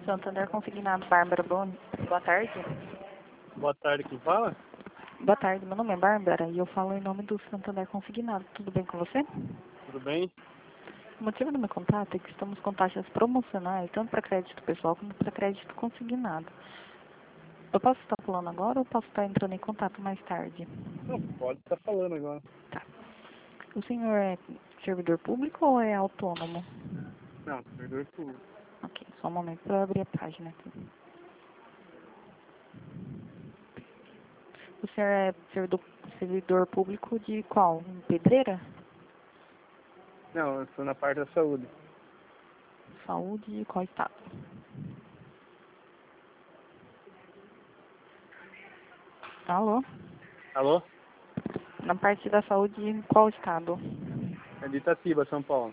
Santander Consignado, Bárbara, boa tarde. Boa tarde, quem fala? Boa tarde, meu nome é Bárbara e eu falo em nome do Santander Consignado. Tudo bem com você? Tudo bem? O motivo do meu contato é que estamos com taxas promocionais, tanto para crédito pessoal como para crédito consignado. Eu posso estar falando agora ou posso estar entrando em contato mais tarde? Não, pode estar falando agora. Tá. O senhor é servidor público ou é autônomo? Não, servidor público. Ok, só um momento para eu abrir a página aqui. O senhor é servidor público de qual? Pedreira? Não, eu sou na parte da saúde. Saúde de qual estado? Alô? Alô? Na parte da saúde em qual estado? É de Itatiba, São Paulo.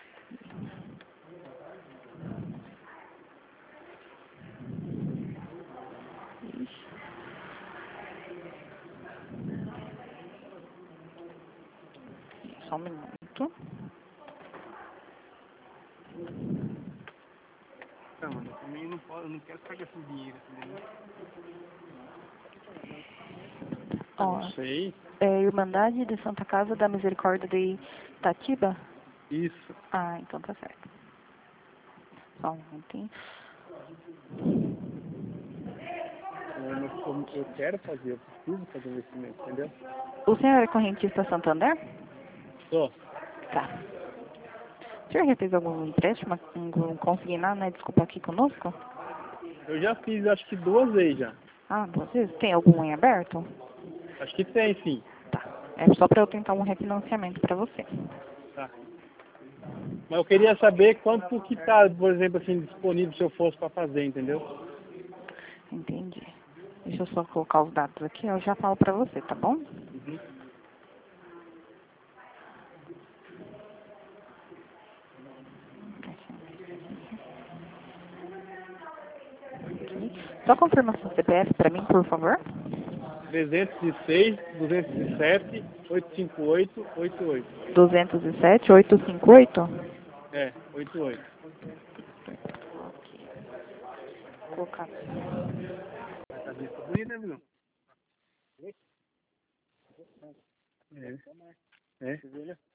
Ixi. Só um minuto. Não, mano, eu também não posso, eu não quero pagar esse dinheiro, entendeu? Ó, Não sei. é Irmandade de Santa Casa da Misericórdia de Itatiba? Isso. Ah, então tá certo. Só um momentinho. Eu quero fazer, eu preciso fazer um investimento, entendeu? O senhor é correntista Santander? Só. Tá. O senhor já fez algum empréstimo, algum consignado, né? Desculpa, aqui conosco? Eu já fiz, acho que 2 vezes já. Ah, vocês tem algum em aberto? Acho que tem, sim. Tá. É só para eu tentar um refinanciamento para você. Tá. Mas eu queria saber quanto que tá, por exemplo, assim, disponível se eu fosse para fazer, entendeu? Entendi. Deixa eu só colocar os dados aqui, eu já falo para você, tá bom? Uhum. Aqui. Só confirma seu CPF para mim, por favor. 306, 207, 858, 88. 207 858. É, 88. Vou colocar. A cabeça bonita, né, não? É. É.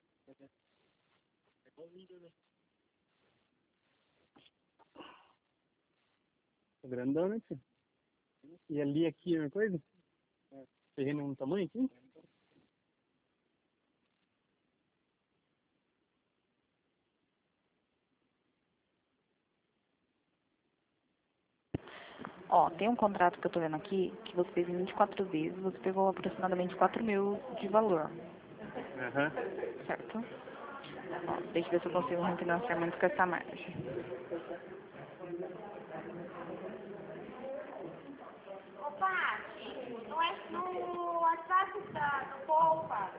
Tá grandão, né, filho? E ali aqui é uma coisa? Terreno no tamanho aqui? Ó, tem um contrato que eu tô vendo aqui, que você fez em 24 vezes, você pegou aproximadamente 4 mil de valor, Aham. certo? Ó, deixa eu ver se eu consigo um refinanciamento com essa margem. Ô, Paty, no WhatsApp tá no Poupa.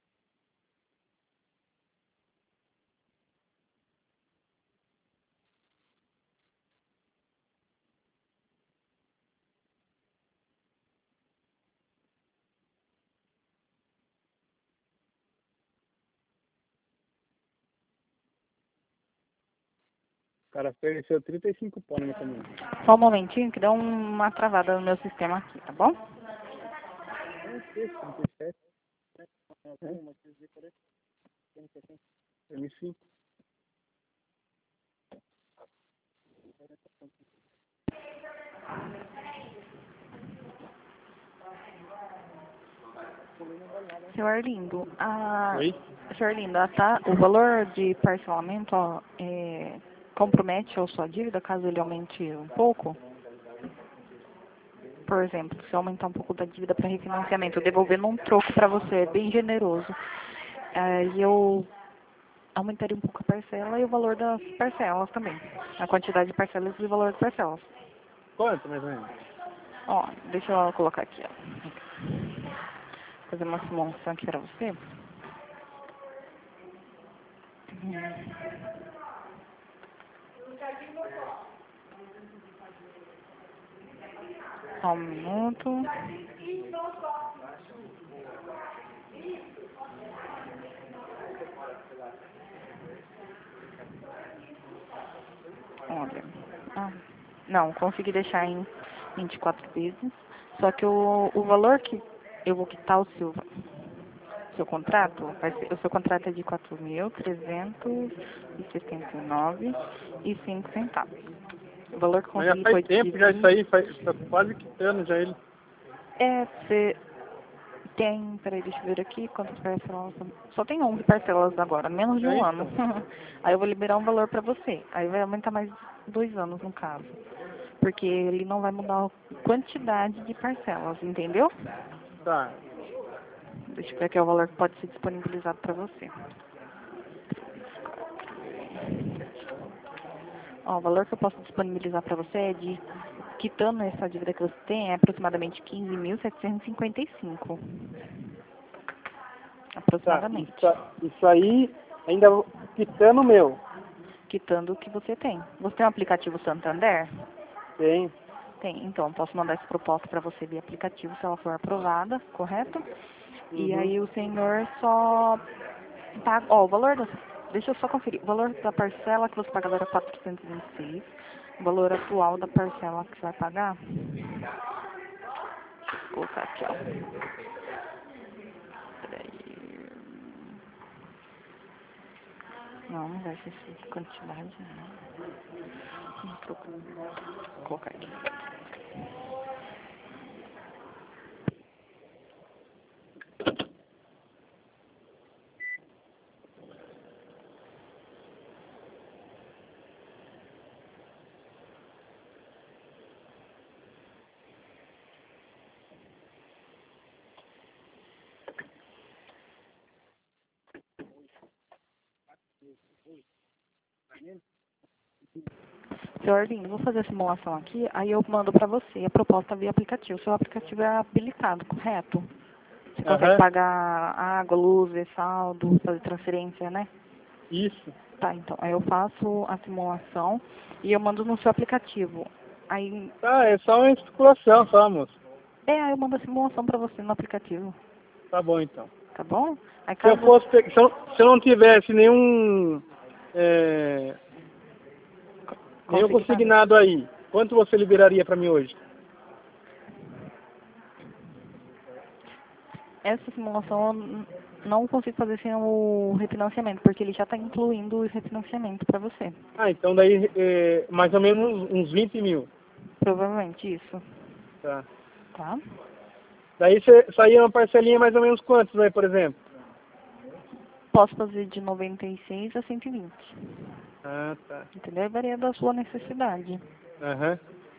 O cara ofereceu 35 pau na minha caminhão. Só um momentinho que deu uma travada no meu sistema aqui, tá bom? É, 37. É, M5. Seu Arlindo, Oi? Seu Arlindo, o valor de parcelamento, ó, compromete a sua dívida caso ele aumente um pouco? Por exemplo, se aumentar um pouco da dívida para refinanciamento, eu devolvendo um troco para você, é bem generoso. Aí eu aumentaria um pouco a parcela e o valor das parcelas também. A quantidade de parcelas e o valor das parcelas. Quanto, mais ou menos? Ó, deixa eu colocar aqui, ó. Fazer uma simulação aqui para você. Só um minuto. Olha, Não, consegui deixar em 24 vezes. Só que o valor que eu vou quitar seu contrato, o seu contrato é de 4.369,05. O valor que Mas já consegui faz foi tempo de já isso aí, tá quase quitando já ele. você tem, peraí, deixa eu ver aqui quantas parcelas. Só tem 11 parcelas agora, menos de É um isso. ano. Aí eu vou liberar um valor pra você. Aí vai aumentar mais 2 anos no caso. Porque ele não vai mudar a quantidade de parcelas, entendeu? Tá. Deixa eu ver aqui o valor que pode ser disponibilizado pra você. Ó, o valor que eu posso disponibilizar pra você é de, quitando essa dívida que você tem, é aproximadamente 15.755. Tá. Aproximadamente. Isso aí ainda quitando o meu. Quitando o que você tem. Você tem um aplicativo Santander? Tem. Tem. Então, eu posso mandar essa proposta para você via aplicativo se ela for aprovada, correto? E Uhum. aí o senhor só paga... Ó, o valor da... Deixa eu só conferir. O valor da parcela que você paga agora é 426. O valor atual da parcela que você vai pagar... Deixa eu colocar aqui, ó. Peraí. Não vai ser essa quantidade, não. Vou colocar aqui. Seu Arlindo, vou fazer a simulação aqui, aí eu mando pra você a proposta via aplicativo. Seu aplicativo é habilitado, correto? Você consegue Aham. pagar água, luz, saldo, fazer transferência, né? Isso. Tá, então, aí eu faço a simulação e eu mando no seu aplicativo. Aí, Tá, é só uma especulação só, moço. aí eu mando a simulação pra você no aplicativo, Tá bom então. tá bom? Aí Se eu caso fosse se eu não tivesse nenhum nenhum consiga, consignado aí, quanto você liberaria pra mim hoje? essa simulação eu não consigo fazer sem o refinanciamento, porque ele já está incluindo o refinanciamento para você. Ah, então daí mais ou menos uns 20 mil. Provavelmente isso, Tá. tá? Daí saía uma parcelinha mais ou menos quantos aí, por exemplo? Posso fazer de 96 a 120, Ah, tá. entendeu? Varia da sua necessidade. Aham.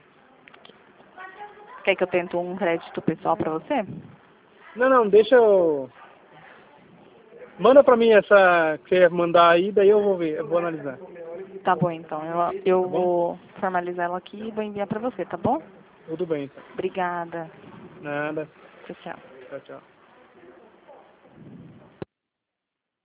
Quer que eu tente um crédito pessoal para você? Não, deixa eu... Manda pra mim essa que você ia mandar aí, daí eu vou ver, eu vou analisar. Tá bom, então. Eu Tá bom? vou formalizar ela aqui e vou enviar para você, tá bom? Tudo bem, então. Obrigada. Nada. Tchau, tchau. Tchau, tchau.